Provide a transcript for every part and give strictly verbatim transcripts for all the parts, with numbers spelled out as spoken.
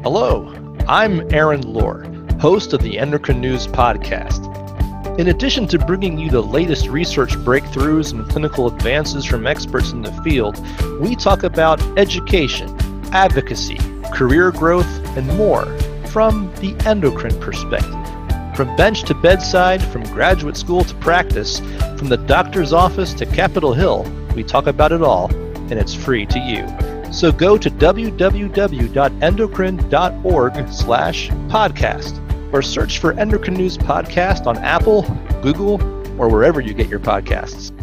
Hello, I'm Aaron Lohr, host of the Endocrine News Podcast. In addition to bringing you the latest research breakthroughs and clinical advances from experts in the field, we talk about education, advocacy, career growth, and more from the endocrine perspective. From bench to bedside, from graduate school to practice, from the doctor's office to Capitol Hill, we talk about it all, and it's free to you. So go to w w w dot endocrine dot org slash podcast or search for Endocrine News Podcast on Apple, Google, or wherever you get your podcasts.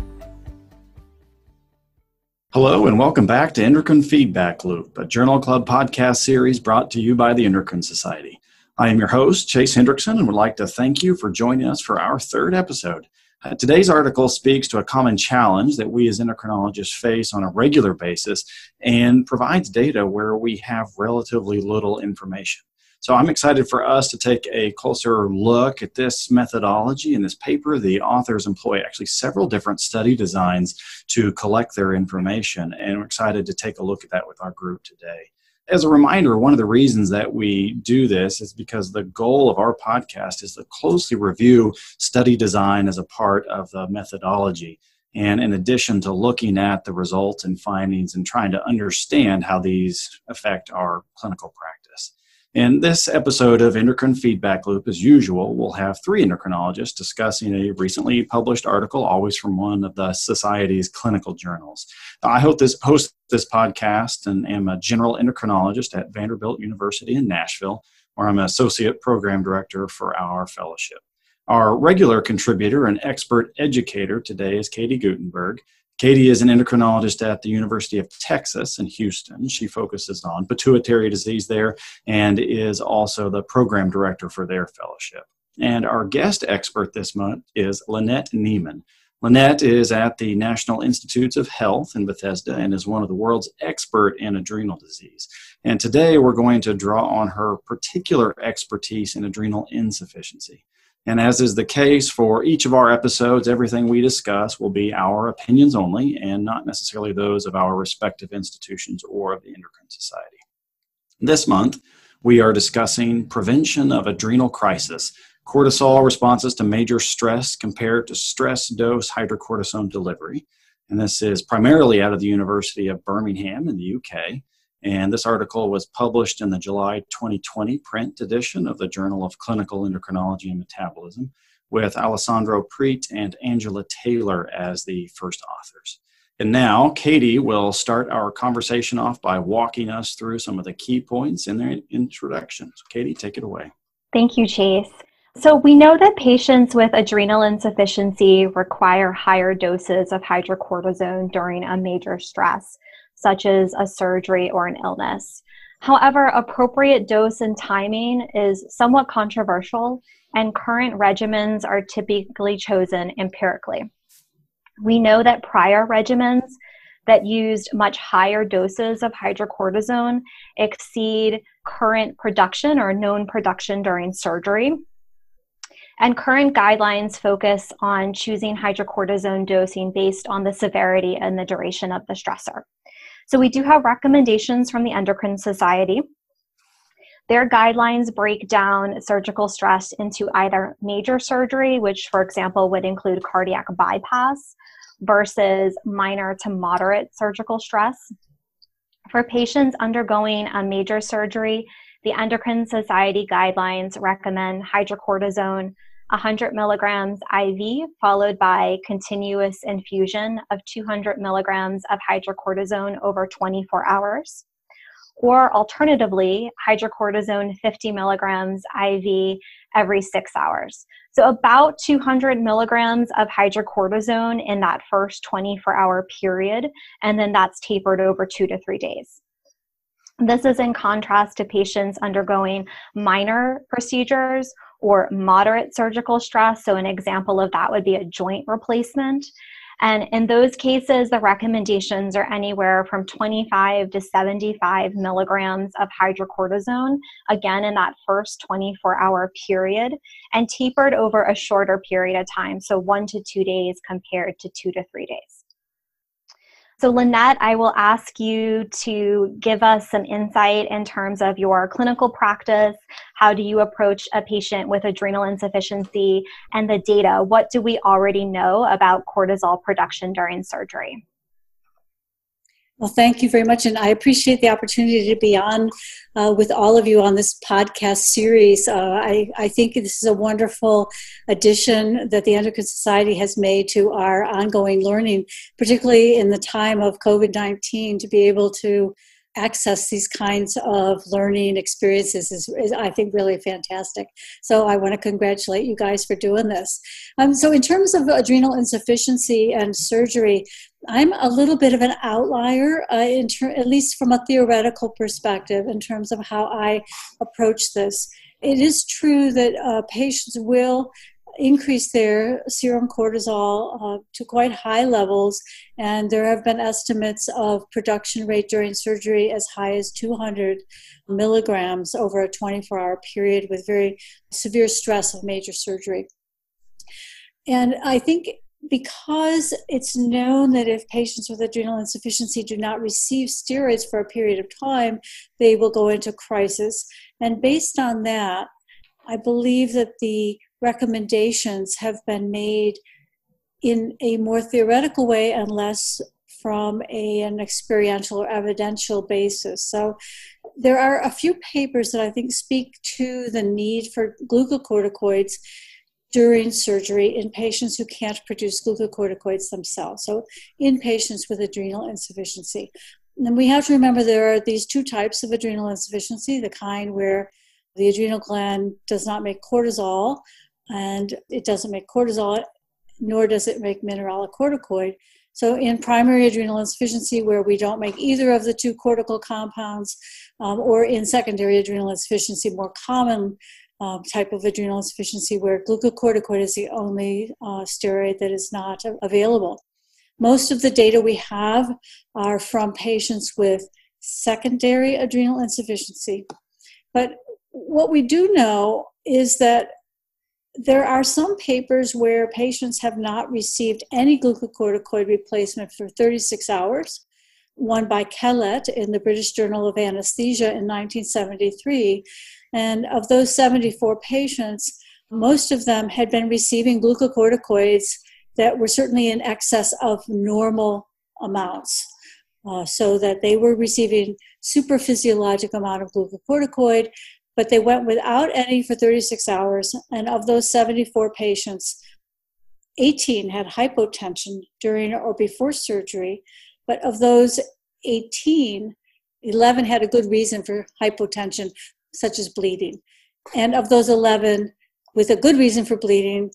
Hello and welcome back to Endocrine Feedback Loop, a Journal Club podcast series brought to you by the Endocrine Society. I am your host, Chase Hendrickson, and would like to thank you for joining us for our third episode. Uh, today's article speaks to a common challenge that we as endocrinologists face on a regular basis and provides data where we have relatively little information. So I'm excited for us to take a closer look at this methodology. In this paper, the authors employ actually several different study designs to collect their information, and we're excited to take a look at that with our group today. As a reminder, one of the reasons that we do this is because the goal of our podcast is to closely review study design as a part of the methodology. And in addition to looking at the results and findings and trying to understand how these affect our clinical practice. In this episode of Endocrine Feedback Loop, as usual, we'll have three endocrinologists discussing a recently published article, always from one of the Society's clinical journals. I host this, host this podcast and am a general endocrinologist at Vanderbilt University in Nashville, where I'm an associate program director for our fellowship. Our regular contributor and expert educator today is Katie Gutenberg. Katie is an endocrinologist at the University of Texas in Houston. She focuses on pituitary disease there and is also the program director for their fellowship. And our guest expert this month is Lynette Nieman. Lynette is at the National Institutes of Health in Bethesda and is one of the world's expert in adrenal disease. And today we're going to draw on her particular expertise in adrenal insufficiency. And as is the case for each of our episodes, everything we discuss will be our opinions only and not necessarily those of our respective institutions or of the Endocrine Society. This month, we are discussing prevention of adrenal crisis, cortisol responses to major stress compared to stress dose hydrocortisone delivery. And this is primarily out of the University of Birmingham in the U K. And this article was published in the July twenty twenty print edition of the Journal of Clinical Endocrinology and Metabolism with Alessandro Preet and Angela Taylor as the first authors. And now Katie will start our conversation off by walking us through some of the key points in their introduction. So Katie, take it away. Thank you, Chase. So we know that patients with adrenal insufficiency require higher doses of hydrocortisone during a major stress, such as a surgery or an illness. However, appropriate dose and timing is somewhat controversial, and current regimens are typically chosen empirically. We know that prior regimens that used much higher doses of hydrocortisone exceed current production or known production during surgery. And current guidelines focus on choosing hydrocortisone dosing based on the severity and the duration of the stressor. So we do have recommendations from the Endocrine Society. Their guidelines break down surgical stress into either major surgery, which for example would include cardiac bypass, versus minor to moderate surgical stress. For patients undergoing a major surgery, the Endocrine Society guidelines recommend hydrocortisone one hundred milligrams I V, followed by continuous infusion of two hundred milligrams of hydrocortisone over twenty-four hours. Or alternatively, hydrocortisone fifty milligrams I V every six hours. So about two hundred milligrams of hydrocortisone in that first twenty-four hour period, and then that's tapered over two to three days. This is in contrast to patients undergoing minor procedures or moderate surgical stress. So an example of that would be a joint replacement. And in those cases, the recommendations are anywhere from twenty-five to seventy-five milligrams of hydrocortisone, again in that first twenty-four hour period, and tapered over a shorter period of time, so one to two days compared to two to three days. So Lynette, I will ask you to give us some insight in terms of your clinical practice. How do you approach a patient with adrenal insufficiency, and the data? What do we already know about cortisol production during surgery? Well, thank you very much, and I appreciate the opportunity to be on uh, with all of you on this podcast series. Uh, I, I think this is a wonderful addition that the Endocrine Society has made to our ongoing learning, particularly in the time of COVID nineteen, to be able to access these kinds of learning experiences is, is, I think, really fantastic. So I want to congratulate you guys for doing this. Um, so in terms of adrenal insufficiency and surgery, I'm a little bit of an outlier, uh, in ter- at least from a theoretical perspective, in terms of how I approach this. It is true that uh, patients will increase their serum cortisol uh, to quite high levels, and there have been estimates of production rate during surgery as high as two hundred milligrams over a twenty-four hour period with very severe stress of major surgery. And I think because it's known that if patients with adrenal insufficiency do not receive steroids for a period of time, they will go into crisis. And based on that, I believe that the recommendations have been made in a more theoretical way and less from a, an experiential or evidential basis. So there are a few papers that I think speak to the need for glucocorticoids during surgery in patients who can't produce glucocorticoids themselves, so in patients with adrenal insufficiency. And we have to remember there are these two types of adrenal insufficiency, the kind where the adrenal gland does not make cortisol, and it doesn't make cortisol, nor does it make mineralocorticoid. So in primary adrenal insufficiency, where we don't make either of the two cortical compounds, um, or in secondary adrenal insufficiency, more common um, type of adrenal insufficiency, where glucocorticoid is the only uh, steroid that is not available. Most of the data we have are from patients with secondary adrenal insufficiency. But what we do know is that there are some papers where patients have not received any glucocorticoid replacement for thirty-six hours. One by Kellett in the British Journal of Anesthesia in nineteen seventy-three. And of those seventy-four patients, most of them had been receiving glucocorticoids that were certainly in excess of normal amounts, uh, so that they were receiving super physiologic amount of glucocorticoid, but they went without any for thirty-six hours. And of those seventy-four patients, eighteen had hypotension during or before surgery. But of those eighteen, eleven had a good reason for hypotension, such as bleeding. And of those eleven with a good reason for bleeding,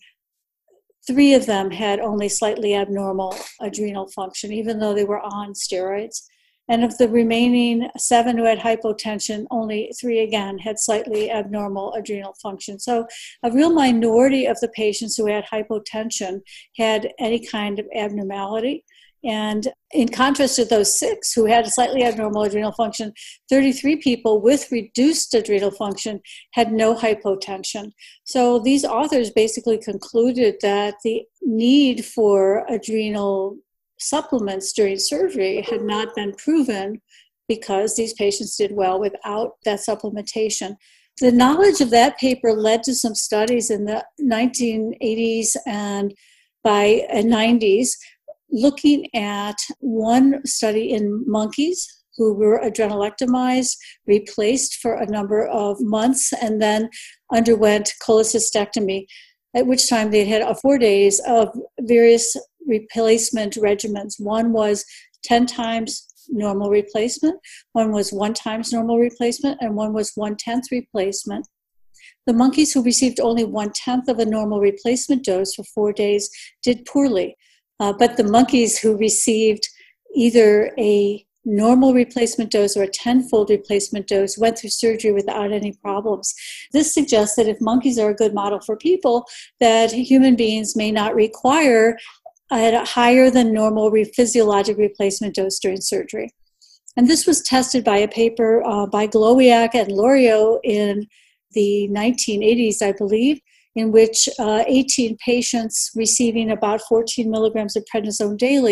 three of them had only slightly abnormal adrenal function, even though they were on steroids. And of the remaining seven who had hypotension, only three again had slightly abnormal adrenal function. So a real minority of the patients who had hypotension had any kind of abnormality. And in contrast to those six who had a slightly abnormal adrenal function, thirty-three people with reduced adrenal function had no hypotension. So these authors basically concluded that the need for adrenal supplements during surgery had not been proven because these patients did well without that supplementation. The knowledge of that paper led to some studies in the nineteen eighties and by uh, nineties looking at one study in monkeys who were adrenalectomized, replaced for a number of months, and then underwent cholecystectomy, at which time they had uh, four days of various replacement regimens. One was ten times normal replacement, one was one times normal replacement, and one was one-tenth replacement. The monkeys who received only one-tenth of a normal replacement dose for four days did poorly. Uh, but the monkeys who received either a normal replacement dose or a tenfold replacement dose went through surgery without any problems. This suggests that if monkeys are a good model for people, that human beings may not require a higher than normal re- physiologic replacement dose during surgery. And this was tested by a paper uh, by Glowiak and Loriot in the nineteen eighties, I believe, in which uh, eighteen patients receiving about fourteen milligrams of prednisone daily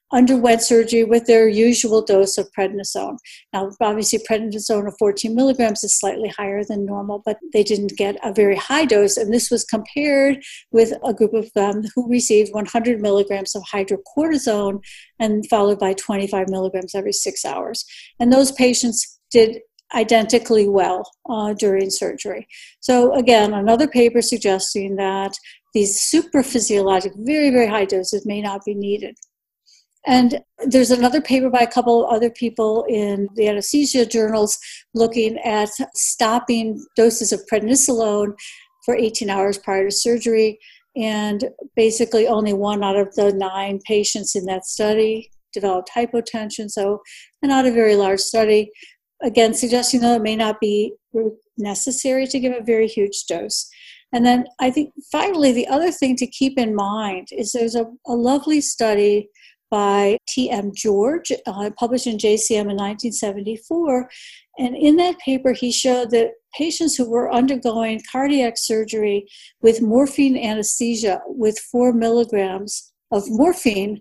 underwent surgery with their usual dose of prednisone. Now, obviously, prednisone of fourteen milligrams is slightly higher than normal, but they didn't get a very high dose. And this was compared with a group of them who received one hundred milligrams of hydrocortisone and followed by twenty-five milligrams every six hours. And those patients did identically well uh, during surgery. So again, another paper suggesting that these super physiologic, very, very high doses may not be needed. And there's another paper by a couple of other people in the anesthesia journals looking at stopping doses of prednisolone for eighteen hours prior to surgery. And basically only one out of the nine patients in that study developed hypotension. So not a very large study. Again, suggesting that it may not be necessary to give a very huge dose. And then I think finally the other thing to keep in mind is there's a, a lovely study by T M George, uh, published in J C M in nineteen seventy-four. And in that paper, he showed that patients who were undergoing cardiac surgery with morphine anesthesia with four milligrams of morphine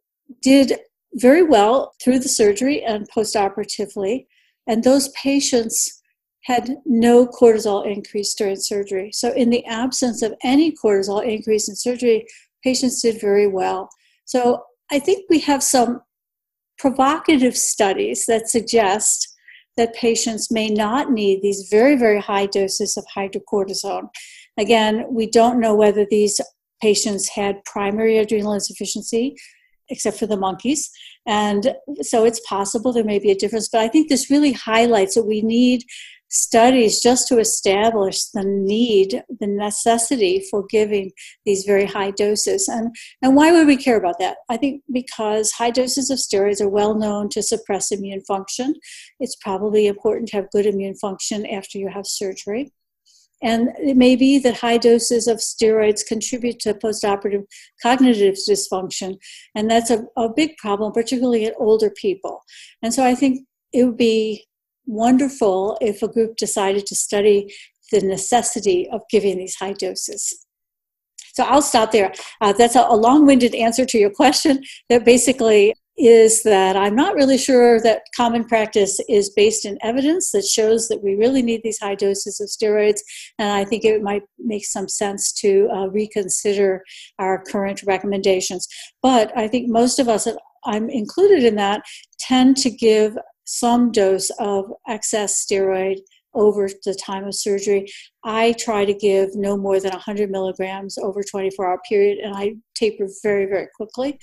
did very well through the surgery and postoperatively. And those patients had no cortisol increase during surgery. So in the absence of any cortisol increase in surgery, patients did very well. So I think we have some provocative studies that suggest that patients may not need these very, very high doses of hydrocortisone. Again, we don't know whether these patients had primary adrenal insufficiency, except for the monkeys. And so it's possible there may be a difference. But I think this really highlights that we need studies just to establish the need, the necessity for giving these very high doses. And, and why would we care about that? I think because high doses of steroids are well known to suppress immune function. It's probably important to have good immune function after you have surgery. And it may be that high doses of steroids contribute to postoperative cognitive dysfunction. And that's a, a big problem, particularly in older people. And so I think it would be wonderful if a group decided to study the necessity of giving these high doses. So I'll stop there. Uh, that's a, a long-winded answer to your question that basically is that I'm not really sure that common practice is based in evidence that shows that we really need these high doses of steroids. And I think it might make some sense to uh, reconsider our current recommendations. But I think most of us, I'm included in that, tend to give some dose of excess steroid over the time of surgery. I try to give no more than one hundred milligrams over a twenty-four hour period, and I taper very, very quickly.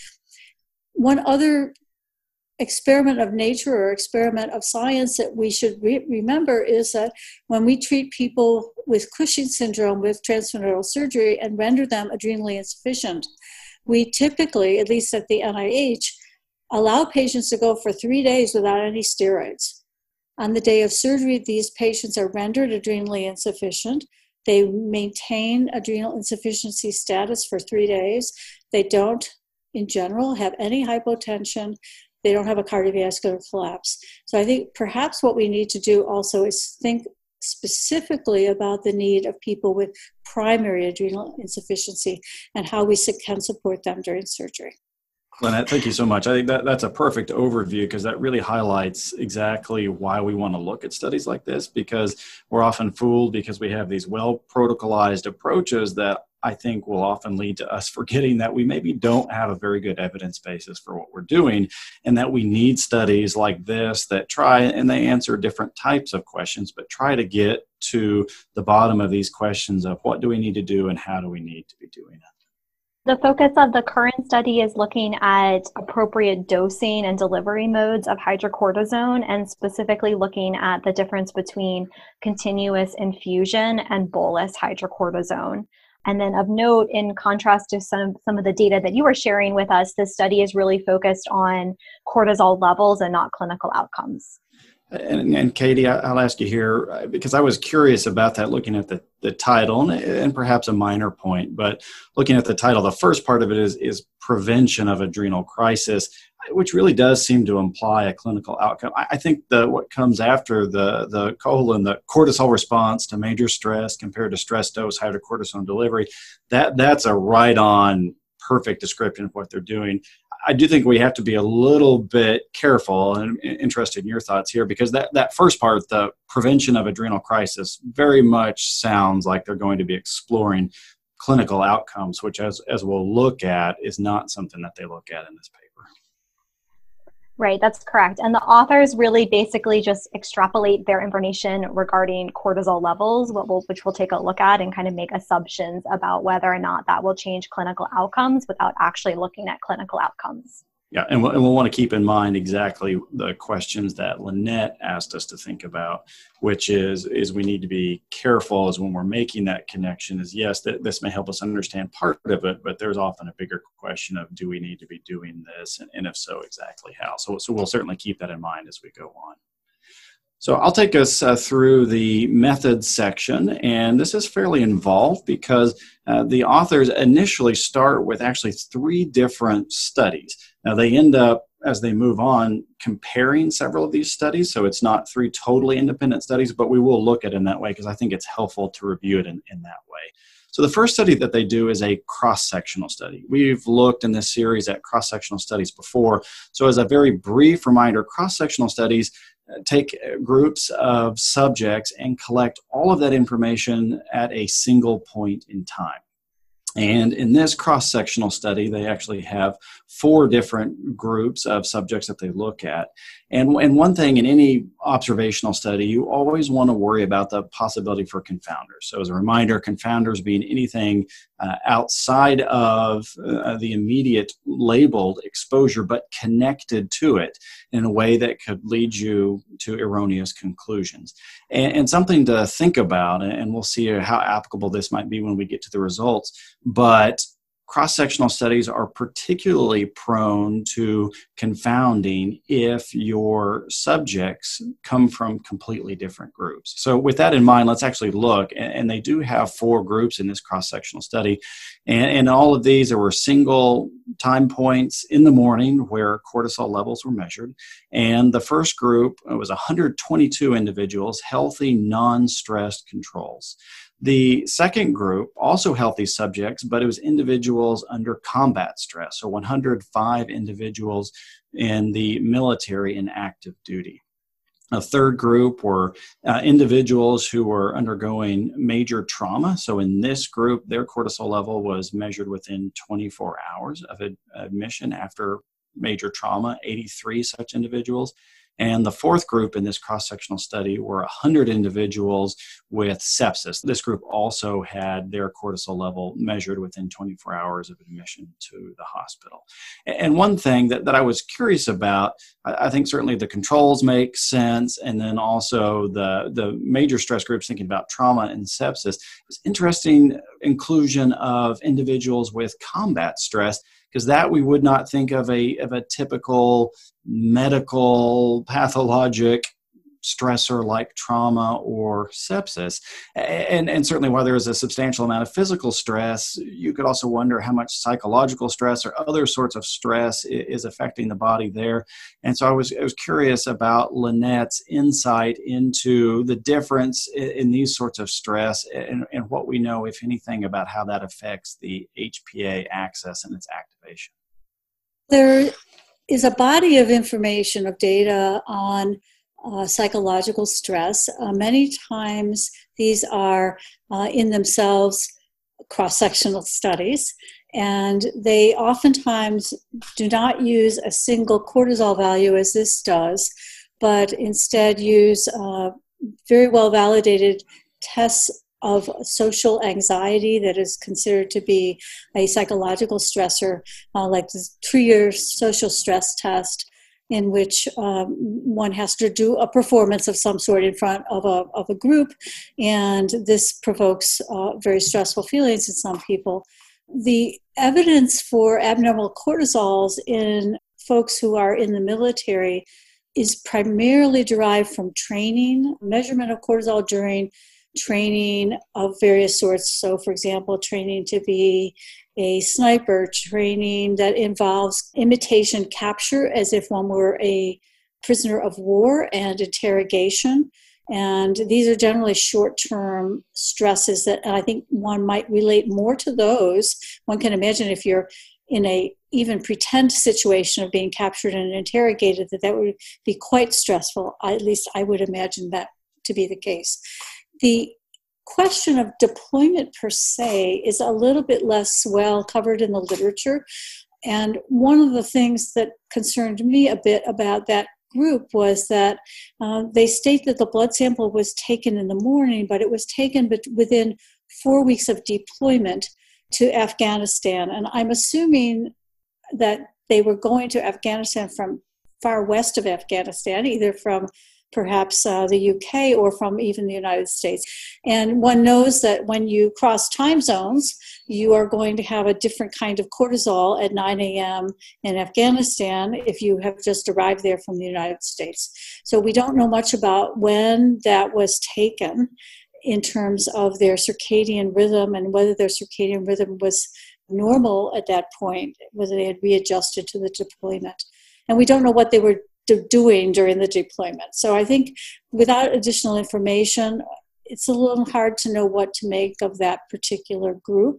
One other experiment of nature or experiment of science that we should re- remember is that when we treat people with Cushing syndrome with transfemoral surgery and render them adrenally insufficient, we typically, at least at the N I H, allow patients to go for three days without any steroids. On the day of surgery, these patients are rendered adrenally insufficient. They maintain adrenal insufficiency status for three days. They don't, in general, have any hypotension. They don't have a cardiovascular collapse. So I think perhaps what we need to do also is think specifically about the need of people with primary adrenal insufficiency and how we can support them during surgery. Lynette, thank you so much. I think that that's a perfect overview because that really highlights exactly why we want to look at studies like this, because we're often fooled because we have these well-protocolized approaches that I think will often lead to us forgetting that we maybe don't have a very good evidence basis for what we're doing, and that we need studies like this that try, and they answer different types of questions, but try to get to the bottom of these questions of what do we need to do and how do we need to be doing it. The focus of the current study is looking at appropriate dosing and delivery modes of hydrocortisone, and specifically looking at the difference between continuous infusion and bolus hydrocortisone. And then of note, in contrast to some, some of the data that you were sharing with us, this study is really focused on cortisol levels and not clinical outcomes. And, and Katie, I'll ask you here, because I was curious about that, looking at the, the title, and, and perhaps a minor point, but looking at the title, the first part of it is, is prevention of adrenal crisis, which really does seem to imply a clinical outcome. I, I think the what comes after the, the colon, the cortisol response to major stress compared to stress dose hydrocortisone delivery, that that's a right-on perfect description of what they're doing. I do think we have to be a little bit careful, and interested in your thoughts here, because that, that first part, the prevention of adrenal crisis, very much sounds like they're going to be exploring clinical outcomes, which as, as we'll look at, is not something that they look at in this paper. Right, that's correct. And the authors really basically just extrapolate their information regarding cortisol levels, what we'll, which we'll take a look at, and kind of make assumptions about whether or not that will change clinical outcomes without actually looking at clinical outcomes. Yeah, and we'll, and we'll want to keep in mind exactly the questions that Lynette asked us to think about, which is, is we need to be careful as when we're making that connection is, yes, th- this may help us understand part of it, but there's often a bigger question of, do we need to be doing this? And, and if so, exactly how? So, so we'll certainly keep that in mind as we go on. So I'll take us uh, through the methods section, and this is fairly involved because uh, the authors initially start with actually three different studies. Now they end up, as they move on, comparing several of these studies, so it's not three totally independent studies, but we will look at it in that way because I think it's helpful to review it in, in that way. So the first study that they do is a cross-sectional study. We've looked in this series at cross-sectional studies before, so as a very brief reminder, cross-sectional studies take groups of subjects and collect all of that information at a single point in time. And in this cross-sectional study, they actually have four different groups of subjects that they look at. And, and one thing in any observational study, you always want to worry about the possibility for confounders. So as a reminder, confounders being anything uh, outside of uh, the immediate labeled exposure, but connected to it in a way that could lead you to erroneous conclusions. And, and something to think about, and we'll see how applicable this might be when we get to the results, but cross-sectional studies are particularly prone to confounding if your subjects come from completely different groups. So with that in mind, let's actually look, and they do have four groups in this cross-sectional study, and in all of these there were single time points in the morning where cortisol levels were measured, and the first group was one hundred twenty-two individuals, healthy, non-stressed controls. The second group, also healthy subjects, but it was individuals under combat stress, so one hundred five individuals in the military in active duty. A third group were uh, individuals who were undergoing major trauma. So in this group, their cortisol level was measured within twenty-four hours of ad- admission after major trauma, eighty-three such individuals. And the fourth group in this cross-sectional study were one hundred individuals with sepsis. This group also had their cortisol level measured within twenty-four hours of admission to the hospital. And one thing that, that I was curious about, I, I think certainly the controls make sense, and then also the, the major stress groups thinking about trauma and sepsis. It was interesting inclusion of individuals with combat stress, because that we would not think of a, of a typical medical pathologic stressor like trauma or sepsis. And, and certainly while there is a substantial amount of physical stress, you could also wonder how much psychological stress or other sorts of stress is affecting the body there. And so I was, I was curious about Lynette's insight into the difference in, in these sorts of stress and, and what we know, if anything, about how that affects the H P A axis and its activation. There is a body of information, of data on uh, psychological stress. Uh, many times these are uh, in themselves cross-sectional studies, and they oftentimes do not use a single cortisol value as this does, but instead use uh, very well-validated tests of social anxiety that is considered to be a psychological stressor, uh, like the Trier social stress test, in which um, one has to do a performance of some sort in front of a, of a group, and this provokes uh, very stressful feelings in some people. The evidence for abnormal cortisols in folks who are in the military is primarily derived from training, measurement of cortisol during training of various sorts. So, for example, training to be a sniper, training that involves imitation capture as if one were a prisoner of war, and interrogation. And these are generally short-term stresses that I think one might relate more to those. One can imagine if you're in a even pretend situation of being captured and interrogated, that that would be quite stressful. I, at least I would imagine that to be the case. The question of deployment per se is a little bit less well covered in the literature. And one of the things that concerned me a bit about that group was that uh, they state that the blood sample was taken in the morning, but it was taken but within four weeks of deployment to Afghanistan. And I'm assuming that they were going to Afghanistan from far west of Afghanistan, either from perhaps uh, the U K or from even the United States. And one knows that when you cross time zones, you are going to have a different kind of cortisol at nine a.m. in Afghanistan if you have just arrived there from the United States. So we don't know much about when that was taken in terms of their circadian rhythm and whether their circadian rhythm was normal at that point, whether they had readjusted to the deployment. And we don't know what they were do- doing during the deployment. So I think without additional information, it's a little hard to know what to make of that particular group.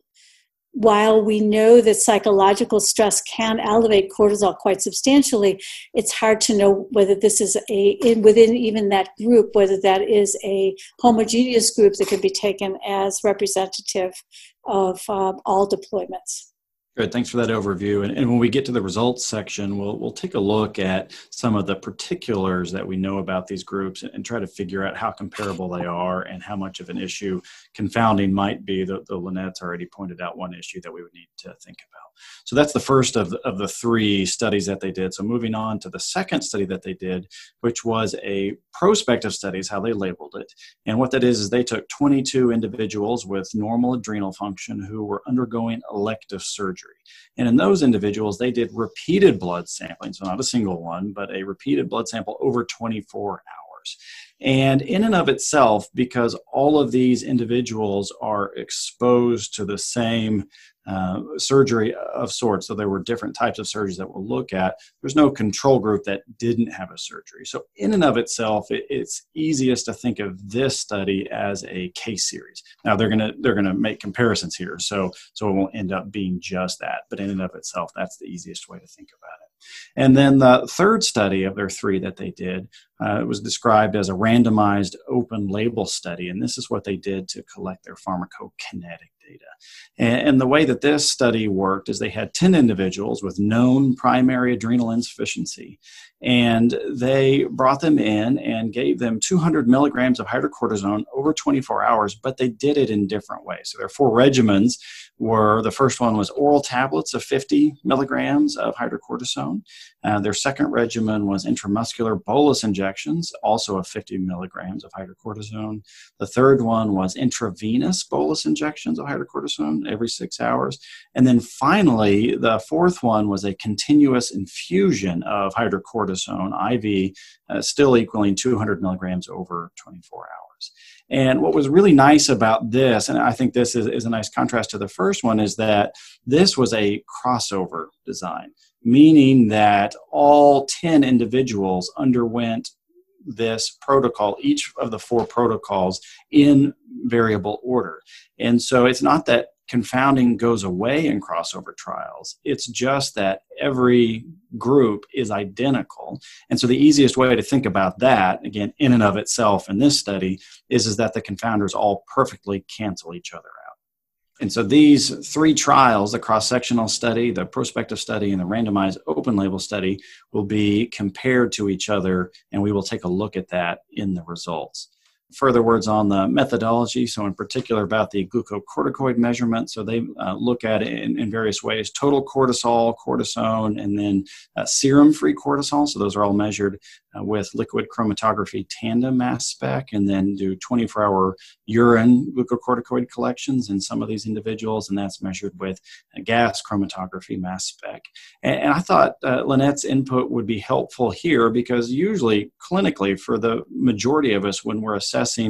While we know that psychological stress can elevate cortisol quite substantially, it's hard to know whether this is a, in, within even that group, whether that is a homogeneous group that could be taken as representative of um, all deployments. Good. Thanks for that overview. And, and when we get to the results section, we'll we'll take a look at some of the particulars that we know about these groups and, and try to figure out how comparable they are and how much of an issue confounding might be. The, the Lynette's already pointed out one issue that we would need to think about. So that's the first of the, of the three studies that they did. So moving on to the second study that they did, which was a prospective study, is how they labeled it. And what that is, is they took twenty-two individuals with normal adrenal function who were undergoing elective surgery. And in those individuals, they did repeated blood sampling, so not a single one, but a repeated blood sample over twenty-four hours. And in and of itself, because all of these individuals are exposed to the same uh, surgery of sorts, so there were different types of surgeries that we'll look at, there's no control group that didn't have a surgery. So in and of itself, it, it's easiest to think of this study as a case series. Now they're gonna they're gonna make comparisons here, so so it won't end up being just that. But in and of itself, that's the easiest way to think about it. And then the third study of their three that they did uh, was described as a randomized open label study. And this is what they did to collect their pharmacokinetic data. And, and the way that this study worked is they had ten individuals with known primary adrenal insufficiency. And they brought them in and gave them two hundred milligrams of hydrocortisone over twenty-four hours, but they did it in different ways. So their four regimens were, the first one was oral tablets of fifty milligrams of hydrocortisone. Uh, their second regimen was intramuscular bolus injections, also of fifty milligrams of hydrocortisone. The third one was intravenous bolus injections of hydrocortisone every six hours. And then finally, the fourth one was a continuous infusion of hydrocortisone I V, uh, still equaling two hundred milligrams over twenty-four hours. And what was really nice about this, and I think this is, is a nice contrast to the first one, is that this was a crossover design, meaning that all ten individuals underwent this protocol, each of the four protocols, in variable order. And so it's not that confounding goes away in crossover trials. It's just that every group is identical. And so the easiest way to think about that, again, in and of itself in this study, is, is that the confounders all perfectly cancel each other out. And so these three trials, the cross-sectional study, the prospective study, and the randomized open label study, will be compared to each other, and we will take a look at that in the results. Further words on the methodology, so in particular about the glucocorticoid measurement. So they uh, look at it in, in various ways: total cortisol, cortisone, and then uh, serum-free cortisol. So those are all measured uh, with liquid chromatography tandem mass spec, and then do twenty-four hour urine glucocorticoid collections in some of these individuals, and that's measured with a gas chromatography mass spec. And, and I thought uh, Lynette's input would be helpful here, because usually clinically, for the majority of us, when we're assessing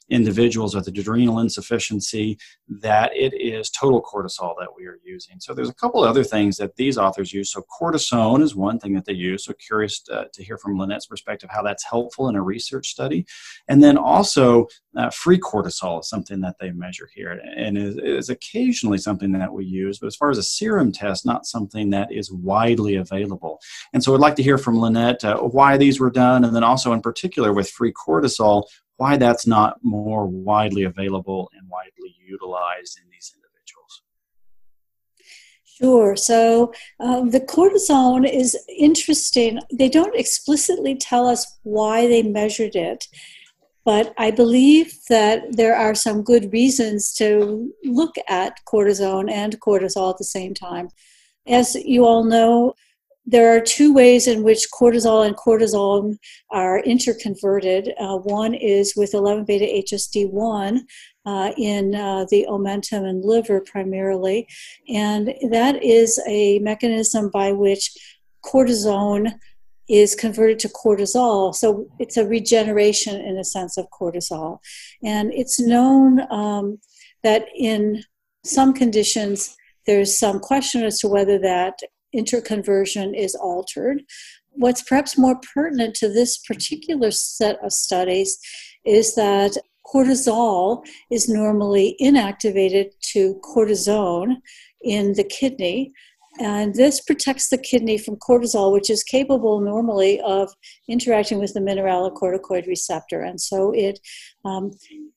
individuals with adrenal insufficiency, that it is total cortisol that we are using. So there's a couple of other things that these authors use. So cortisone is one thing that they use. So curious uh, to hear from Lynette's perspective how that's helpful in a research study. And then also uh, free cortisol is something that they measure here, and is, is occasionally something that we use. But as far as a serum test, not something that is widely available. And so I'd like to hear from Lynette uh, why these were done, and then also in particular with free cortisol, why that's not more widely available and widely utilized in these individuals. Sure. So um, the cortisone is interesting. They don't explicitly tell us why they measured it, but I believe that there are some good reasons to look at cortisone and cortisol at the same time. As you all know, there are two ways in which cortisol and cortisol are interconverted. Uh, one is with eleven beta H S D one uh, in uh, the omentum and liver primarily, and that is a mechanism by which cortisone is converted to cortisol. So it's a regeneration in a sense of cortisol. And it's known um, that in some conditions, there's some question as to whether that interconversion is altered. What's perhaps more pertinent to this particular set of studies is that cortisol is normally inactivated to cortisone in the kidney, and this protects the kidney from cortisol, which is capable normally of interacting with the mineralocorticoid receptor, and so it um,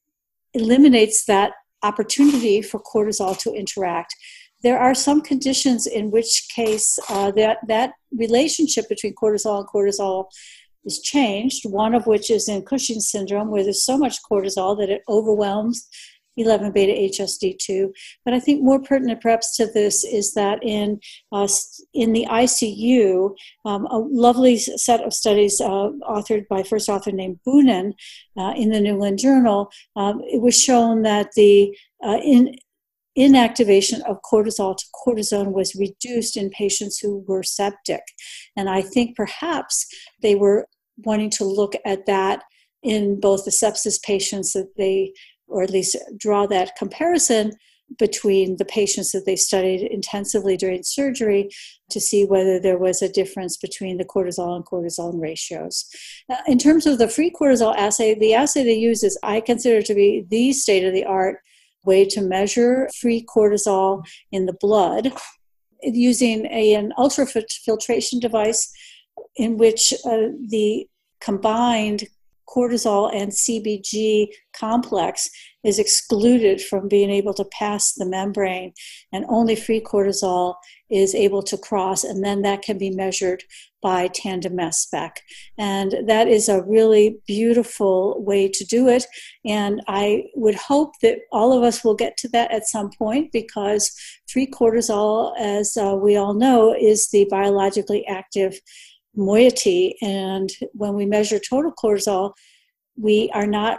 eliminates that opportunity for cortisol to interact. There are some conditions in which case uh, that, that relationship between cortisol and cortisol is changed, one of which is in Cushing's syndrome, where there's so much cortisol that it overwhelms eleven beta H S D two. But I think more pertinent perhaps to this is that in uh, in the I C U, um, a lovely set of studies uh, authored by a first author named Boonen uh, in the New England Journal, um, it was shown that the uh, in inactivation of cortisol to cortisone was reduced in patients who were septic. And I think perhaps they were wanting to look at that in both the sepsis patients that they, or at least draw that comparison between the patients that they studied intensively during surgery to see whether there was a difference between the cortisol and cortisone ratios. Uh, in terms of the free cortisol assay, the assay they use is I consider to be the state-of-the-art way to measure free cortisol in the blood using a, an ultrafiltration device in which uh, the combined cortisol and C B G complex is excluded from being able to pass the membrane, and only free cortisol is able to cross, and then that can be measured by tandem mass spec. And that is a really beautiful way to do it, and I would hope that all of us will get to that at some point, because free cortisol, as uh, we all know, is the biologically active moiety, and when we measure total cortisol, we are not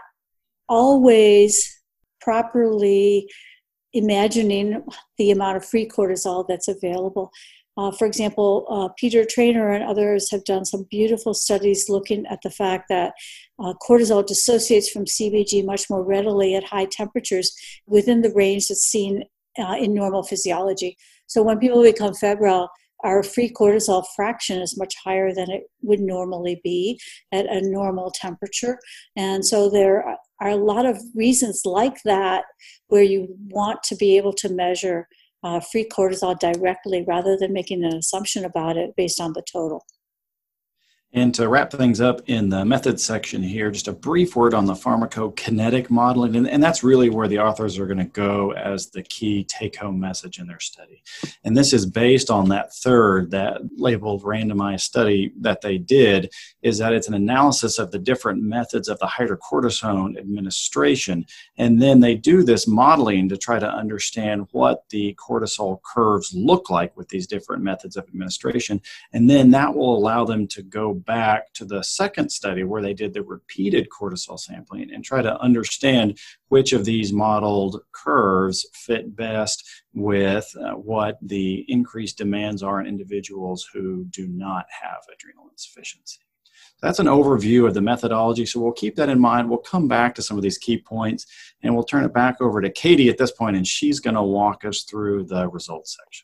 always properly imagining the amount of free cortisol that's available. Uh, for example, uh, Peter Traynor and others have done some beautiful studies looking at the fact that uh, cortisol dissociates from C B G much more readily at high temperatures within the range that's seen uh, in normal physiology. So when people become febrile, our free cortisol fraction is much higher than it would normally be at a normal temperature. And so there are a lot of reasons like that where you want to be able to measure uh, free cortisol directly rather than making an assumption about it based on the total. And to wrap things up in the methods section here, just a brief word on the pharmacokinetic modeling. And, and that's really where the authors are going to go as the key take-home message in their study. And this is based on that third, that labeled randomized study that they did, is that it's an analysis of the different methods of the hydrocortisone administration. And then they do this modeling to try to understand what the cortisol curves look like with these different methods of administration. And then that will allow them to go back to the second study where they did the repeated cortisol sampling and try to understand which of these modeled curves fit best with uh, what the increased demands are in individuals who do not have adrenal insufficiency. That's an overview of the methodology, so we'll keep that in mind. We'll come back to some of these key points, and we'll turn it back over to Katie at this point, and she's going to walk us through the results section.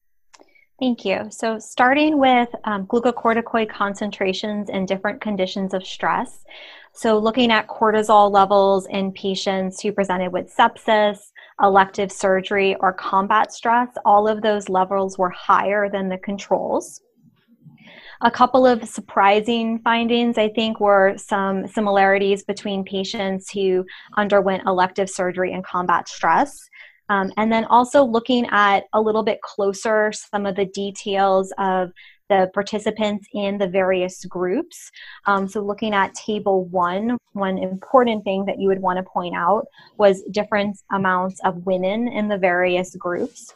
Thank you. So starting with um, glucocorticoid concentrations in different conditions of stress. So looking at cortisol levels in patients who presented with sepsis, elective surgery, or combat stress, all of those levels were higher than the controls. A couple of surprising findings, I think, were some similarities between patients who underwent elective surgery and combat stress. Um, and then also looking at a little bit closer some of the details of the participants in the various groups. Um, so looking at table one, one important thing that you would want to point out was different amounts of women in the various groups.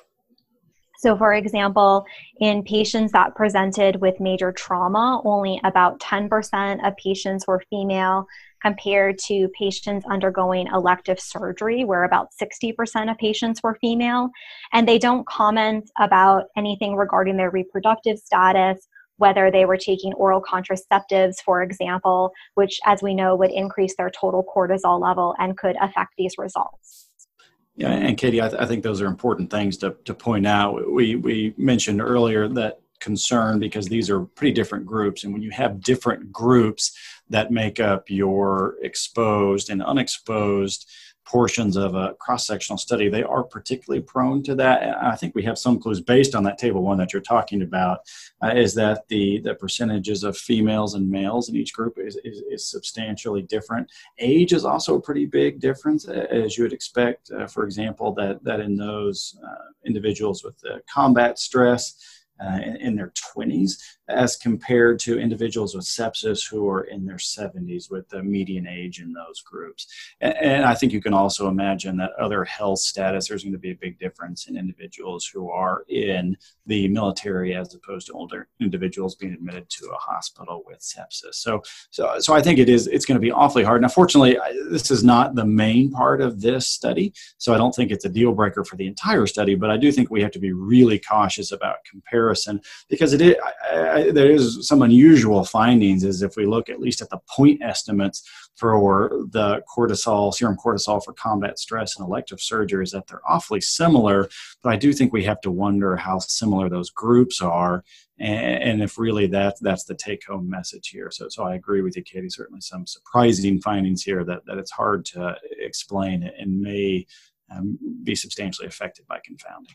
So for example, in patients that presented with major trauma, only about ten percent of patients were female, compared to patients undergoing elective surgery, where about sixty percent of patients were female. And they don't comment about anything regarding their reproductive status, whether they were taking oral contraceptives, for example, which, as we know, would increase their total cortisol level and could affect these results. Yeah, and Katie, I, th- I think those are important things to, to point out. We, we mentioned earlier that concern because these are pretty different groups. And when you have different groups that make up your exposed and unexposed portions of a cross-sectional study, they are particularly prone to that. And I think we have some clues based on that table one that you're talking about, uh, is that the, the percentages of females and males in each group is, is, is substantially different. Age is also a pretty big difference, as you would expect, uh, for example, that, that in those uh, individuals with uh, combat stress, Uh, in, in their twenties, as compared to individuals with sepsis who are in their seventies, with the median age in those groups. And, and I think you can also imagine that other health status, there's going to be a big difference in individuals who are in the military as opposed to older individuals being admitted to a hospital with sepsis. So, so, so I think it is, it's going to be awfully hard. Now, fortunately, I, this is not the main part of this study, so I don't think it's a deal breaker for the entire study, but I do think we have to be really cautious about comparison, because it is, I, I, there is some unusual findings is if we look at least at the point estimates for the cortisol, serum cortisol for combat stress and elective surgeries, that they're awfully similar, but I do think we have to wonder how similar those groups are, and, and if really that, that's the take-home message here. So, so I agree with you, Katie, certainly some surprising findings here that, that it's hard to explain and may um, be substantially affected by confounding.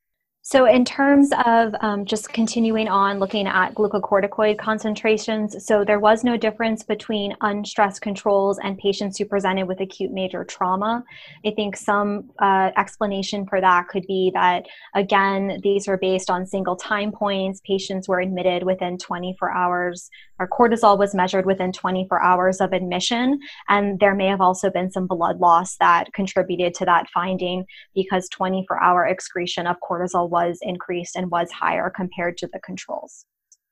So in terms of um, just continuing on looking at glucocorticoid concentrations, so there was no difference between unstressed controls and patients who presented with acute major trauma. I think some uh, explanation for that could be that, again, these are based on single time points. Patients were admitted within twenty-four hours, or cortisol was measured within twenty-four hours of admission, and there may have also been some blood loss that contributed to that finding, because twenty-four hour excretion of cortisol was increased and was higher compared to the controls.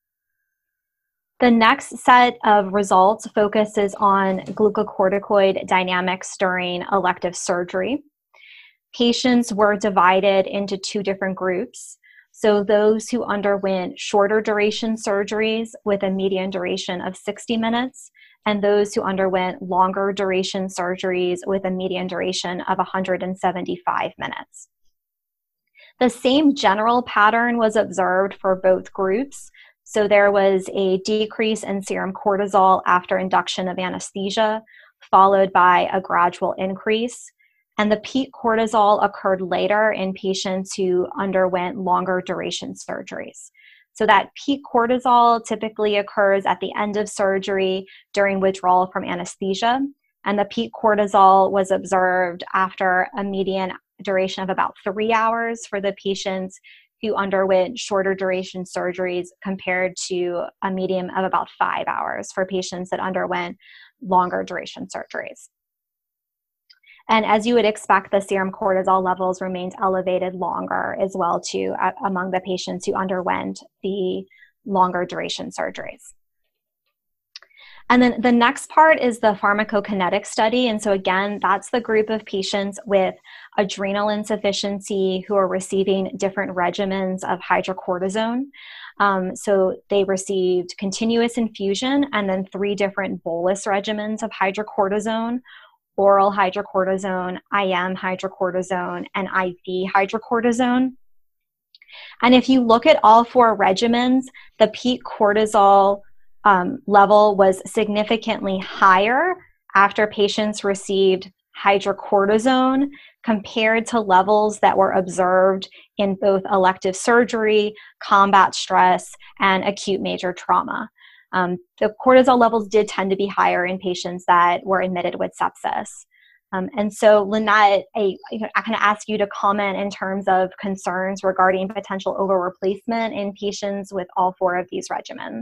The next set of results focuses on glucocorticoid dynamics during elective surgery. Patients were divided into two different groups. So those who underwent shorter duration surgeries with a median duration of sixty minutes, and those who underwent longer duration surgeries with a median duration of one hundred seventy-five minutes. The same general pattern was observed for both groups. So there was a decrease in serum cortisol after induction of anesthesia, followed by a gradual increase. And the peak cortisol occurred later in patients who underwent longer duration surgeries. So that peak cortisol typically occurs at the end of surgery during withdrawal from anesthesia. And the peak cortisol was observed after a median duration of about three hours for the patients who underwent shorter duration surgeries, compared to a median of about five hours for patients that underwent longer duration surgeries. And as you would expect, the serum cortisol levels remained elevated longer as well too uh, among the patients who underwent the longer duration surgeries. And then the next part is the pharmacokinetic study. And so again, that's the group of patients with adrenal insufficiency who are receiving different regimens of hydrocortisone. Um, so they received continuous infusion and then three different bolus regimens of hydrocortisone: oral hydrocortisone, I M hydrocortisone, and I V hydrocortisone. And if you look at all four regimens, the peak cortisol um, level was significantly higher after patients received hydrocortisone compared to levels that were observed in both elective surgery, combat stress, and acute major trauma. Um, the cortisol levels did tend to be higher in patients that were admitted with sepsis. Um, and so, Lynette, I, I kind of ask you to comment in terms of concerns regarding potential over-replacement in patients with all four of these regimens.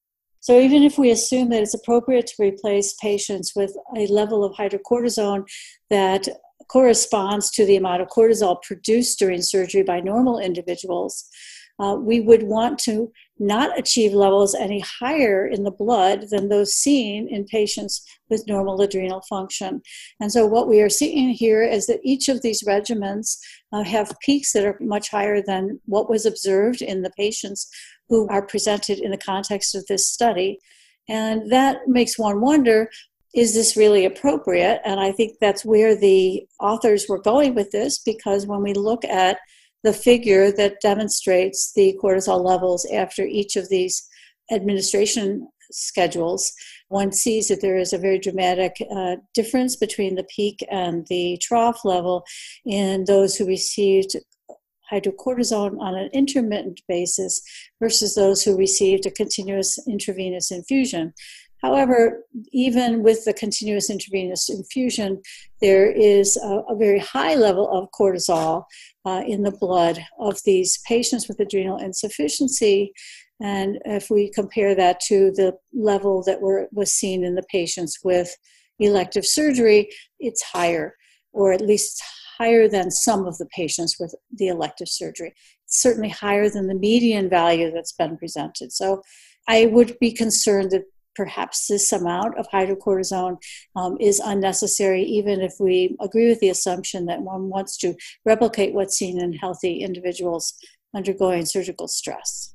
So even if we assume that it's appropriate to replace patients with a level of hydrocortisone that corresponds to the amount of cortisol produced during surgery by normal individuals, uh, we would want to not achieve levels any higher in the blood than those seen in patients with normal adrenal function. And so what we are seeing here is that each of these regimens uh, have peaks that are much higher than what was observed in the patients who are presented in the context of this study. And that makes one wonder, is this really appropriate? And I think that's where the authors were going with this, because when we look at the figure that demonstrates the cortisol levels after each of these administration schedules, one sees that there is a very dramatic uh, difference between the peak and the trough level in those who received hydrocortisone on an intermittent basis versus those who received a continuous intravenous infusion. However, even with the continuous intravenous infusion, there is a, a very high level of cortisol uh, in the blood of these patients with adrenal insufficiency. And if we compare that to the level that were, was seen in the patients with elective surgery, it's higher, or at least it's higher than some of the patients with the elective surgery. It's certainly higher than the median value that's been presented. So I would be concerned that perhaps this amount of hydrocortisone um, is unnecessary, even if we agree with the assumption that one wants to replicate what's seen in healthy individuals undergoing surgical stress.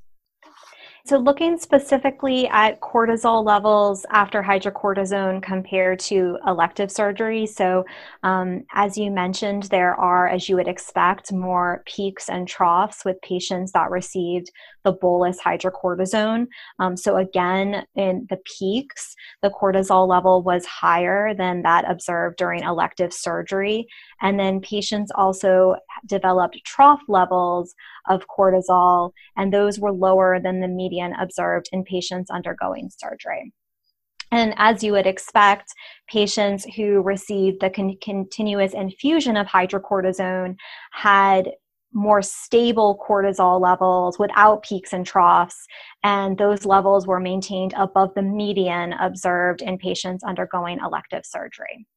So looking specifically at cortisol levels after hydrocortisone compared to elective surgery. So um, as you mentioned, there are, as you would expect, more peaks and troughs with patients that received the bolus hydrocortisone. Um, so again, in the peaks, the cortisol level was higher than that observed during elective surgery. And then patients also developed trough levels of cortisol, and those were lower than the median observed in patients undergoing surgery. And as you would expect, patients who received the con- continuous infusion of hydrocortisone had more stable cortisol levels without peaks and troughs, and those levels were maintained above the median observed in patients undergoing elective surgery.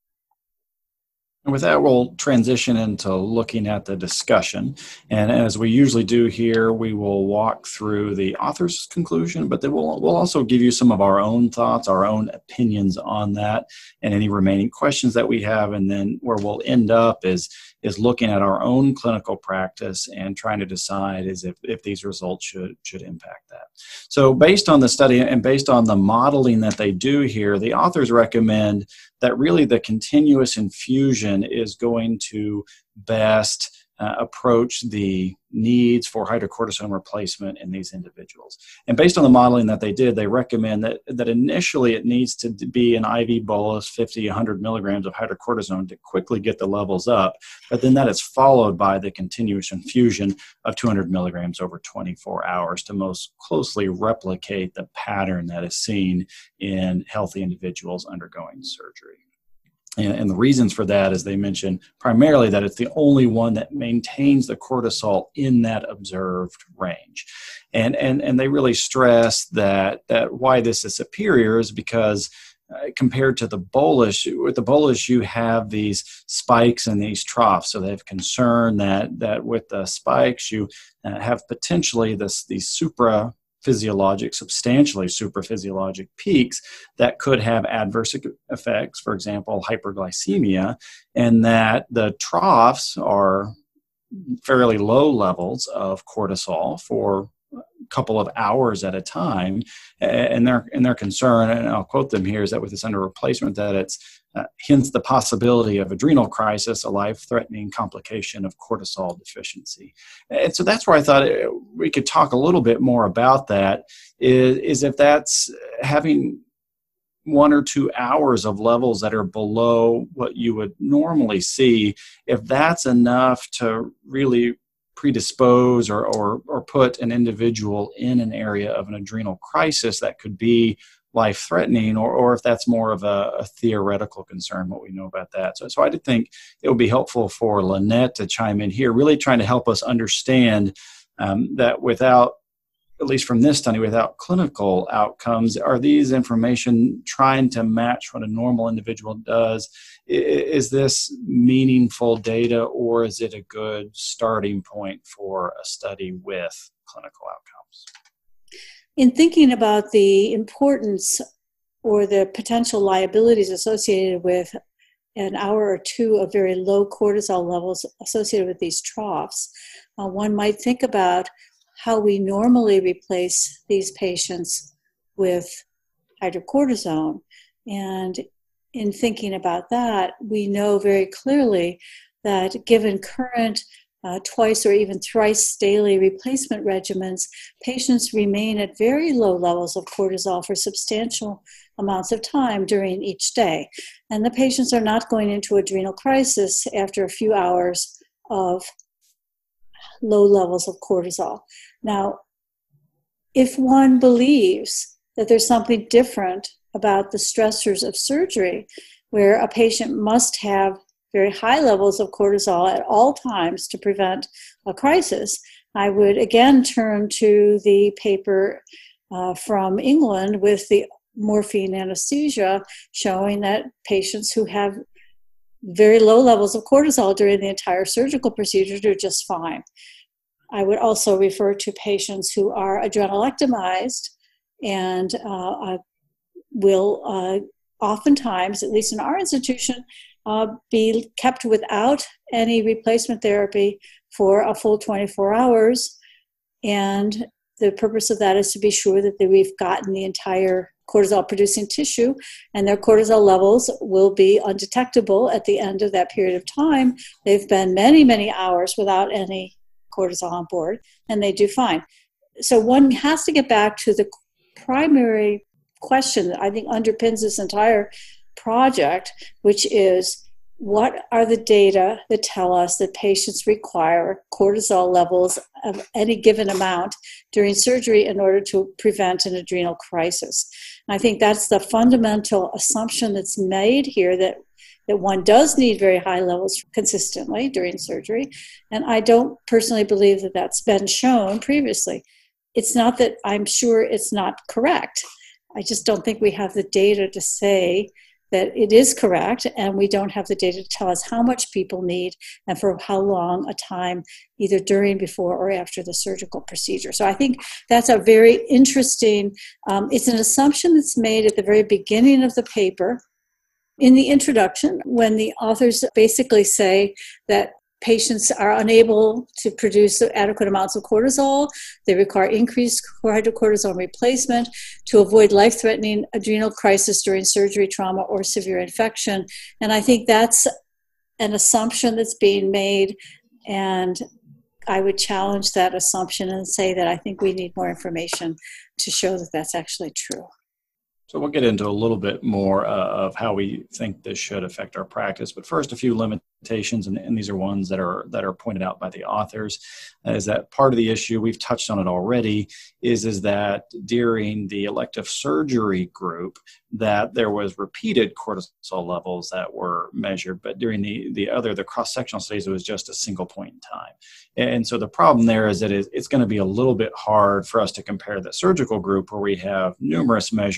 And with that, we'll transition into looking at the discussion. And as we usually do here, we will walk through the author's conclusion, but then we'll, we'll also give you some of our own thoughts, our own opinions on that, and any remaining questions that we have. And then where we'll end up is, is looking at our own clinical practice and trying to decide is if, if these results should, should impact that. So based on the study and based on the modeling that they do here, the authors recommend that really the continuous infusion is going to best uh, approach the needs for hydrocortisone replacement in these individuals. And based on the modeling that they did, they recommend that, that initially it needs to be an I V bolus, fifty, one hundred milligrams of hydrocortisone to quickly get the levels up, but then that is followed by the continuous infusion of two hundred milligrams over twenty-four hours to most closely replicate the pattern that is seen in healthy individuals undergoing surgery. And, and the reasons for that, as they mentioned, primarily that it's the only one that maintains the cortisol in that observed range. And, and, and they really stress that, that why this is superior is because uh, compared to the bolus, with the bolus you have these spikes and these troughs. So they have concern that, that with the spikes you uh, have potentially this, these supra physiologic, substantially supraphysiologic peaks that could have adverse effects, for example, hyperglycemia, and that the troughs are fairly low levels of cortisol for a couple of hours at a time. And their, and their concern, and I'll quote them here, is that with this under replacement, that it's uh, hence the possibility of adrenal crisis, a life-threatening complication of cortisol deficiency. And so that's where I thought it, we could talk a little bit more about that, is, is if that's having one or two hours of levels that are below what you would normally see, if that's enough to really predispose or, or, or put an individual in an area of an adrenal crisis that could be life-threatening, or, or if that's more of a, a theoretical concern, what we know about that. So, so I did think it would be helpful for Lynette to chime in here, really trying to help us understand um, that without, at least from this study, without clinical outcomes, are these information trying to match what a normal individual does? Is this meaningful data, or is it a good starting point for a study with clinical outcomes? In thinking about the importance or the potential liabilities associated with an hour or two of very low cortisol levels associated with these troughs, uh, one might think about how we normally replace these patients with hydrocortisone. And in thinking about that, we know very clearly that given current uh, twice or even thrice daily replacement regimens, patients remain at very low levels of cortisol for substantial amounts of time during each day. And the patients are not going into adrenal crisis after a few hours of low levels of cortisol. Now, if one believes that there's something different about the stressors of surgery, where a patient must have very high levels of cortisol at all times to prevent a crisis, I would again turn to the paper uh, from England with the morphine anesthesia, showing that patients who have very low levels of cortisol during the entire surgical procedure do just fine. I would also refer to patients who are adrenalectomized and uh, will uh, oftentimes, at least in our institution, uh, be kept without any replacement therapy for a full twenty-four hours. And the purpose of that is to be sure that we've gotten the entire cortisol-producing tissue, and their cortisol levels will be undetectable at the end of that period of time. They've been many, many hours without any cortisol on board, and they do fine. So one has to get back to the primary question that I think underpins this entire project, which is, what are the data that tell us that patients require cortisol levels of any given amount during surgery in order to prevent an adrenal crisis? And I think that's the fundamental assumption that's made here, that that one does need very high levels consistently during surgery. And I don't personally believe that that's been shown previously. It's not that I'm sure it's not correct. I just don't think we have the data to say that it is correct, and we don't have the data to tell us how much people need and for how long a time, either during, before, or after the surgical procedure. So I think that's a very interesting, um, it's an assumption that's made at the very beginning of the paper. In the introduction, when the authors basically say that patients are unable to produce adequate amounts of cortisol, they require increased hydrocortisone replacement to avoid life-threatening adrenal crisis during surgery, trauma, or severe infection. And I think that's an assumption that's being made, and I would challenge that assumption and say that I think we need more information to show that that's actually true. So we'll get into a little bit more uh, of how we think this should affect our practice. But first, a few limitations, and, and these are ones that are that are pointed out by the authors, is that part of the issue, we've touched on it already, is, is that during the elective surgery group, that there was repeated cortisol levels that were measured, but during the, the other, the cross-sectional studies, it was just a single point in time. And so the problem there is that it's going to be a little bit hard for us to compare the surgical group, where we have numerous measurements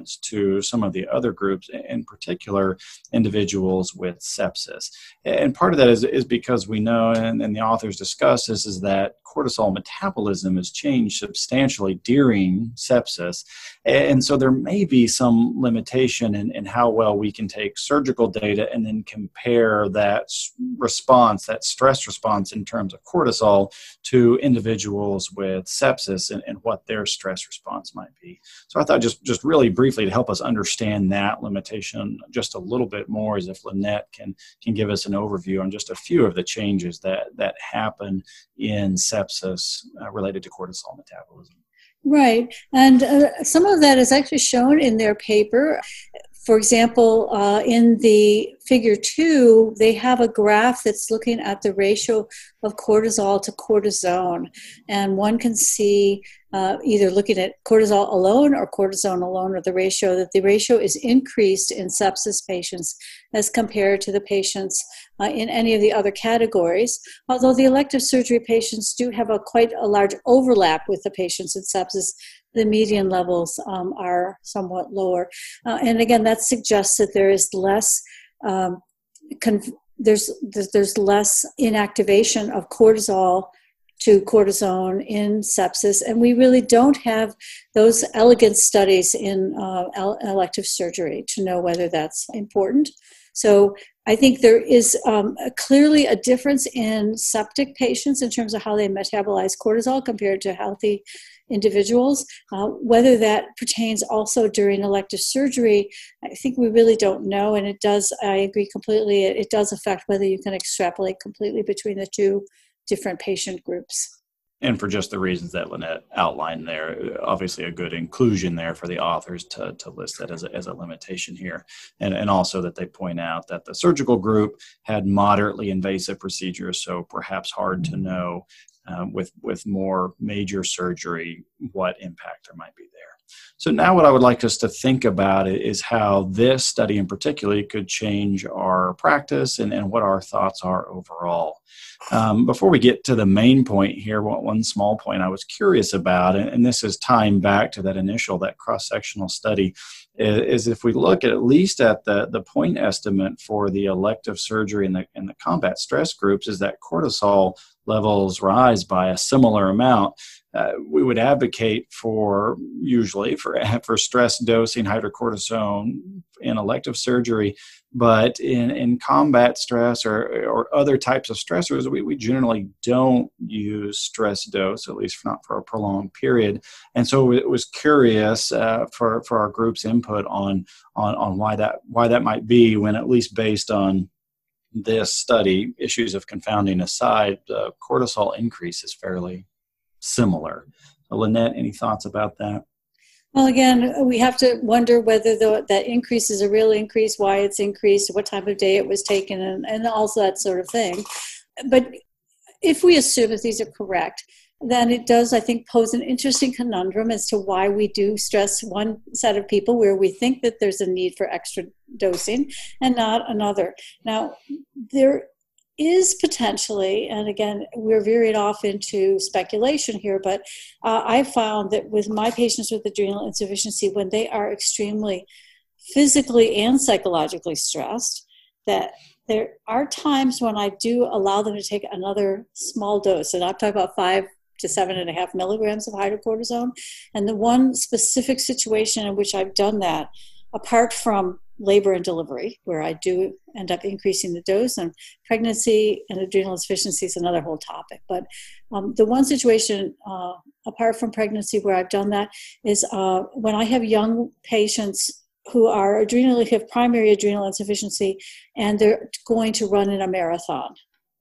difference to some of the other groups, in particular individuals with sepsis. And part of that is, is because we know, and, and the authors discuss this, is that cortisol metabolism has changed substantially during sepsis. And so there may be some limitation in, in how well we can take surgical data and then compare that response, that stress response in terms of cortisol, to individuals with sepsis and, and what their stress response might be. So I thought just, just really briefly to help us understand that limitation just a little bit more, as if Lynette can, can give us an overview on just a few of the changes that, that happen in sepsis uh, related to cortisol metabolism. Right. And uh, some of that is actually shown in their paper. For example, uh, in the figure two, they have a graph that's looking at the ratio of cortisol to cortisone. And one can see uh, either looking at cortisol alone or cortisone alone, or the ratio, that the ratio is increased in sepsis patients as compared to the patients uh, in any of the other categories. Although the elective surgery patients do have a quite a large overlap with the patients in sepsis, the median levels um, are somewhat lower. Uh, and again, that suggests that there is less um, conv- there's there's less inactivation of cortisol to cortisone in sepsis, and we really don't have those elegant studies in uh, elective surgery to know whether that's important. So I think there is um, a, clearly a difference in septic patients in terms of how they metabolize cortisol compared to healthy individuals. Uh, whether that pertains also during elective surgery, I think we really don't know, and it does, I agree completely, it, it does affect whether you can extrapolate completely between the two different patient groups. And for just the reasons that Lynette outlined there, obviously a good inclusion there for the authors to, to list that as a, as a limitation here. And, and also that they point out that the surgical group had moderately invasive procedures, so perhaps hard to know um, with, with more major surgery what impact there might be there. So now what I would like us to think about is how this study in particular could change our practice and, and what our thoughts are overall. Um, before we get to the main point here, one, one small point I was curious about, and, and this is tying back to that initial, that cross-sectional study, is, is if we look at at least at the, the point estimate for the elective surgery and the, and the combat stress groups, is that cortisol levels rise by a similar amount. Uh, we would advocate for, usually, for, for stress dosing hydrocortisone in elective surgery, but in, in combat stress or, or other types of stressors, we, we generally don't use stress dose, at least not for a prolonged period. And so it was curious uh, for, for our group's input on, on, on why that, why that might be, when at least based on this study, issues of confounding aside, the cortisol increase is fairly similar. So Lynette, any thoughts about that? Well, again, we have to wonder whether the, that increase is a real increase, why it's increased, what time of day it was taken, and, and also that sort of thing. But if we assume that these are correct, then it does, I think, pose an interesting conundrum as to why we do stress one set of people where we think that there's a need for extra dosing and not another. Now, there is potentially, and again, we're veering off into speculation here, but uh, I found that with my patients with adrenal insufficiency, when they are extremely physically and psychologically stressed, that there are times when I do allow them to take another small dose, and I'm talking about five to seven and a half milligrams of hydrocortisone. And the one specific situation in which I've done that, apart from labor and delivery, where I do end up increasing the dose, and pregnancy and adrenal insufficiency is another whole topic. But um, the one situation, uh, apart from pregnancy, where I've done that is uh, when I have young patients who are adrenally, have primary adrenal insufficiency, and they're going to run in a marathon.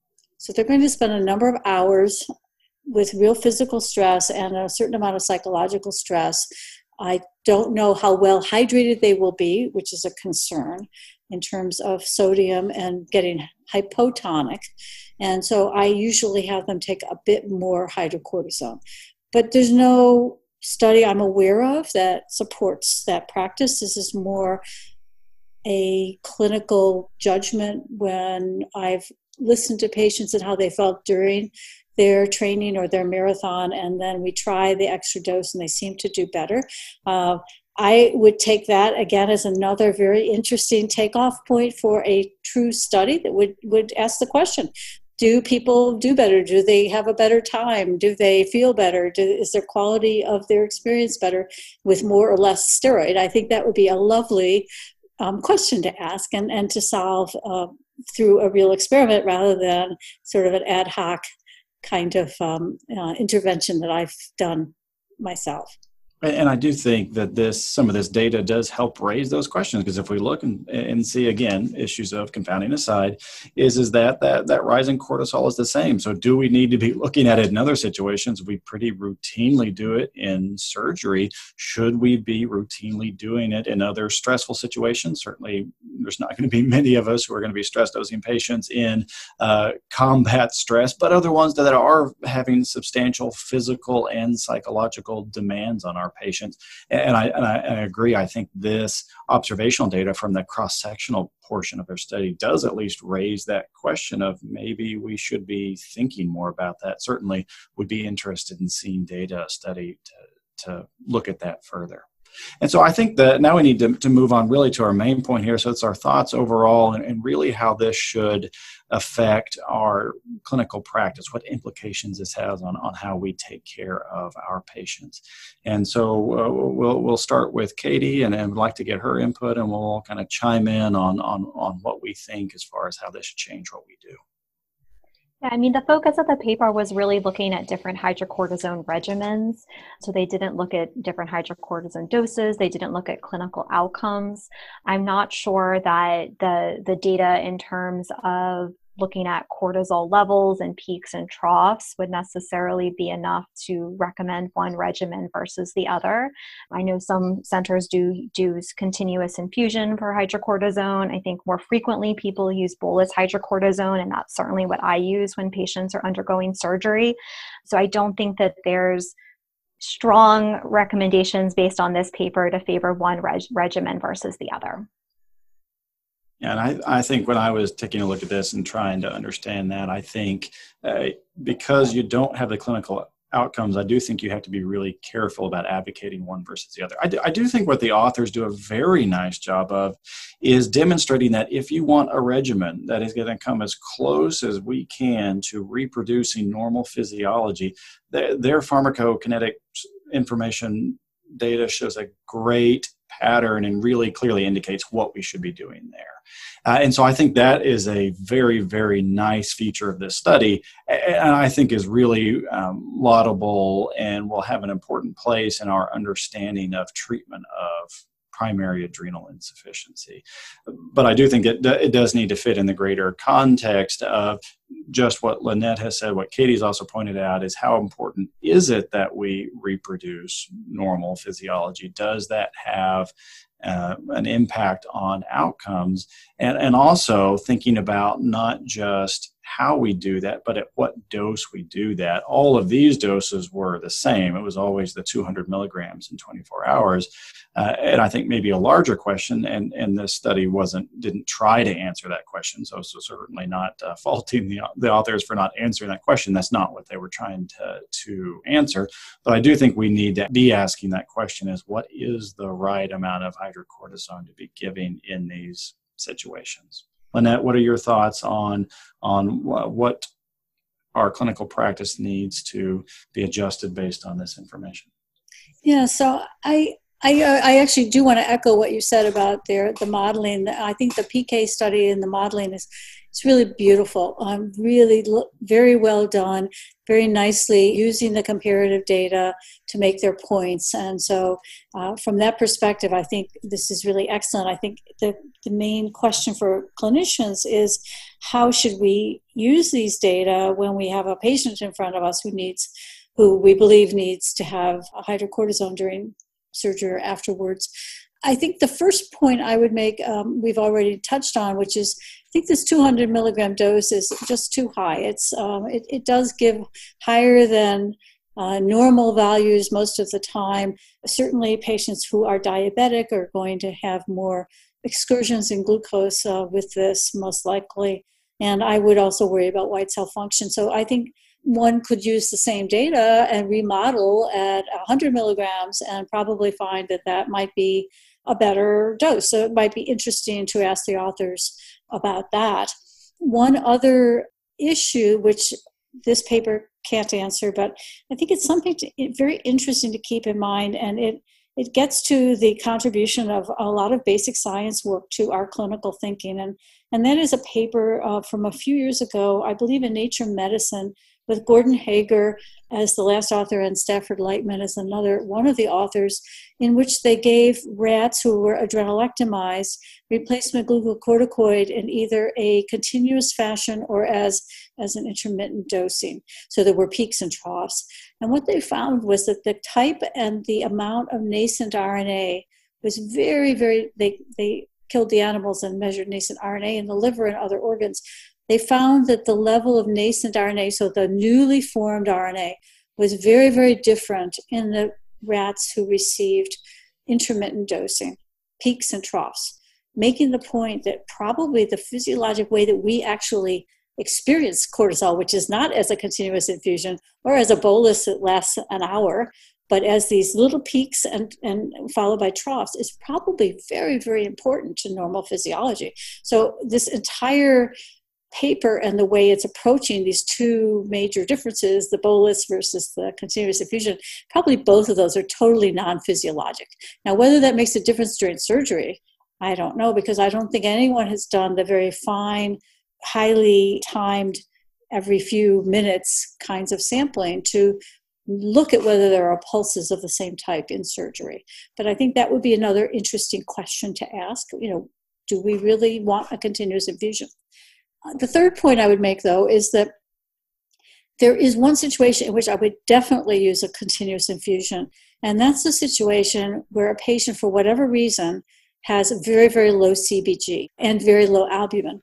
So they're going to spend a number of hours with real physical stress and a certain amount of psychological stress. I don't know how well hydrated they will be, which is a concern in terms of sodium and getting hypotonic. And so I usually have them take a bit more hydrocortisone. But there's no study I'm aware of that supports that practice. This is more a clinical judgment when I've listened to patients and how they felt during their training or their marathon, and then we try the extra dose and they seem to do better. Uh, I would take that again as another very interesting takeoff point for a true study that would, would ask the question, do people do better? Do they have a better time? Do they feel better? Do, is their quality of their experience better with more or less steroid? I think that would be a lovely um, question to ask and, and to solve uh, through a real experiment rather than sort of an ad hoc kind of um, uh, intervention that I've done myself. And I do think that this, some of this data does help raise those questions, because if we look and, and see, again, issues of confounding aside, is, is that, that that rise in cortisol is the same. So do we need to be looking at it in other situations? We pretty routinely do it in surgery. Should we be routinely doing it in other stressful situations? Certainly, there's not going to be many of us who are going to be stress dosing patients in uh, combat stress, but other ones that are having substantial physical and psychological demands on our patients. And I, and I, and I agree. I think this observational data from the cross-sectional portion of their study does at least raise that question of maybe we should be thinking more about that. Certainly would be interested in seeing data study to, to look at that further. And so I think that now we need to, to move on really to our main point here. So it's our thoughts overall and, and really how this should affect our clinical practice, what implications this has on, on how we take care of our patients. And so uh, we'll we'll start with Katie, and, and would like to get her input, and we'll all kind of chime in on, on, on what we think as far as how this should change what we do. Yeah, I mean, the focus of the paper was really looking at different hydrocortisone regimens. So they didn't look at different hydrocortisone doses. They didn't look at clinical outcomes. I'm not sure that the, the data in terms of looking at cortisol levels and peaks and troughs would necessarily be enough to recommend one regimen versus the other. I know some centers do do continuous infusion for hydrocortisone. I think more frequently people use bolus hydrocortisone, and that's certainly what I use when patients are undergoing surgery. So I don't think that there's strong recommendations based on this paper to favor one reg- regimen versus the other. And I, I think when I was taking a look at this and trying to understand that, I think uh, because you don't have the clinical outcomes, I do think you have to be really careful about advocating one versus the other. I do, I do think what the authors do a very nice job of is demonstrating that if you want a regimen that is going to come as close as we can to reproducing normal physiology, their, their pharmacokinetic information data shows a great pattern and really clearly indicates what we should be doing there. Uh, and so I think that is a very, very nice feature of this study, and I think is really um, laudable and will have an important place in our understanding of treatment of primary adrenal insufficiency. But I do think it, it does need to fit in the greater context of just what Lynette has said. What Katie's also pointed out is how important is it that we reproduce normal physiology? Does that have uh, an impact on outcomes? And, and also thinking about not just how we do that, but at what dose we do that. All of these doses were the same. It was always the two hundred milligrams in twenty-four hours. Uh, and I think maybe a larger question, and, and this study wasn't didn't try to answer that question, so, so certainly not uh, faulting the, the authors for not answering that question. That's not what they were trying to, to answer. But I do think we need to be asking that question, is what is the right amount of hydrocortisone to be giving in these situations? Lynette, what are your thoughts on, on what our clinical practice needs to be adjusted based on this information? Yeah, so I I, uh, I actually do want to echo what you said about their, the modeling. I think the P K study and the modeling is it's really beautiful. Um, really lo- very well done, very nicely using the comparative data to make their points. And so uh, from that perspective, I think this is really excellent. I think the, the main question for clinicians is how should we use these data when we have a patient in front of us who needs, who we believe needs to have a hydrocortisone during surgery or afterwards. I think the first point I would make, um, we've already touched on, which is I think this two hundred milligram dose is just too high. It's um, it, it does give higher than uh, normal values most of the time. Certainly patients who are diabetic are going to have more excursions in glucose uh, with this most likely. And I would also worry about white cell function. So I think one could use the same data and remodel at one hundred milligrams and probably find that that might be a better dose. So it might be interesting to ask the authors about that. One other issue, which this paper can't answer, but I think it's something to, it, very interesting to keep in mind, and it It gets to the contribution of a lot of basic science work to our clinical thinking. And, and that is a paper uh, from a few years ago, I believe in Nature Medicine, with Gordon Hager as the last author and Stafford Lightman as another, one of the authors, in which they gave rats who were adrenalectomized replacement glucocorticoid in either a continuous fashion or as, as an intermittent dosing. So there were peaks and troughs. And what they found was that the type and the amount of nascent R N A was very, very, they, they killed the animals and measured nascent R N A in the liver and other organs. They found that the level of nascent R N A, so the newly formed R N A, was very, very different in the rats who received intermittent dosing, peaks and troughs, making the point that probably the physiologic way that we actually experience cortisol, which is not as a continuous infusion or as a bolus that lasts an hour, but as these little peaks and, and followed by troughs, is probably very, very important to normal physiology. So this entire paper and the way it's approaching these two major differences, the bolus versus the continuous infusion, probably both of those are totally non-physiologic. Now, whether that makes a difference during surgery, I don't know, because I don't think anyone has done the very fine, highly timed, every few minutes kinds of sampling to look at whether there are pulses of the same type in surgery. But I think that would be another interesting question to ask. You know, do we really want a continuous infusion? The third point I would make, though, is that there is one situation in which I would definitely use a continuous infusion, and that's the situation where a patient, for whatever reason, has very, very low C B G and very low albumin.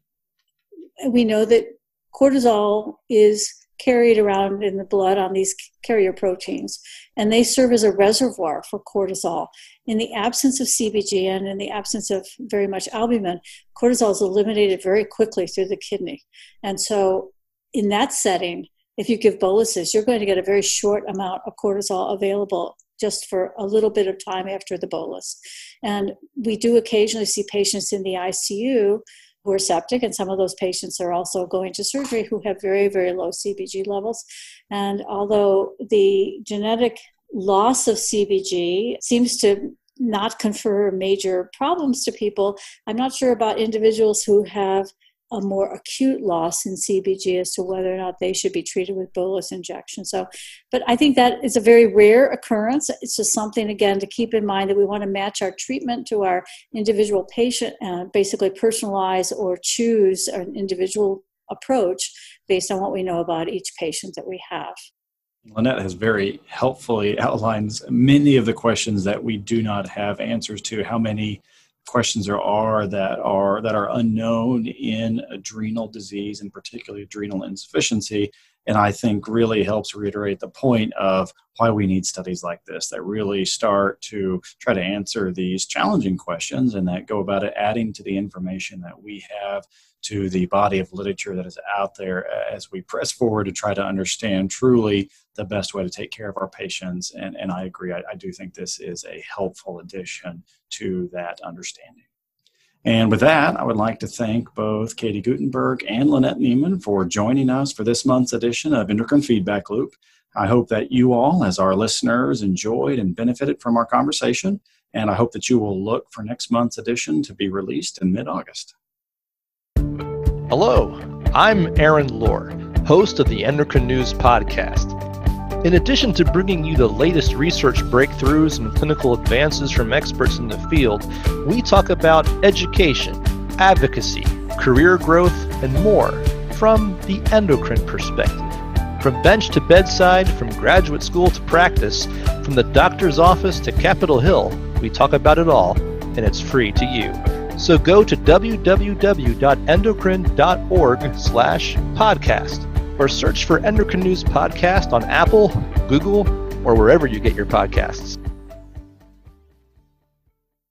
We know that cortisol is carried around in the blood on these carrier proteins, and they serve as a reservoir for cortisol. In the absence of C B G and in the absence of very much albumin, cortisol is eliminated very quickly through the kidney. And so in that setting, if you give boluses, you're going to get a very short amount of cortisol available just for a little bit of time after the bolus. And we do occasionally see patients in the I C U who are septic, and some of those patients are also going to surgery who have very, very low C B G levels. And although the genetic loss of C B G seems to not confer major problems to people, I'm not sure about individuals who have a more acute loss in C B G as to whether or not they should be treated with bolus injection. So, but I think that is a very rare occurrence. It's just something, again, to keep in mind that we want to match our treatment to our individual patient and basically personalize or choose an individual approach based on what we know about each patient that we have. Lynette has very helpfully outlined many of the questions that we do not have answers to. How many questions there are that are that are unknown in adrenal disease, and particularly adrenal insufficiency. And I think really helps reiterate the point of why we need studies like this that really start to try to answer these challenging questions and that go about it adding to the information that we have, to the body of literature that is out there as we press forward to try to understand truly the best way to take care of our patients. And, and I agree, I, I do think this is a helpful addition to that understanding. And with that, I would like to thank both Katie Gutenberg and Lynette Nieman for joining us for this month's edition of Endocrine Feedback Loop. I hope that you all, as our listeners, enjoyed and benefited from our conversation, and I hope that you will look for next month's edition to be released in mid-August. Hello, I'm Aaron Lohr, host of the Endocrine News Podcast. In addition to bringing you the latest research breakthroughs and clinical advances from experts in the field, we talk about education, advocacy, career growth, and more from the endocrine perspective. From bench to bedside, from graduate school to practice, from the doctor's office to Capitol Hill, we talk about it all, and it's free to you. So go to w w w dot endocrine dot org slash podcast or search for Endocrine News Podcast on Apple, Google, or wherever you get your podcasts.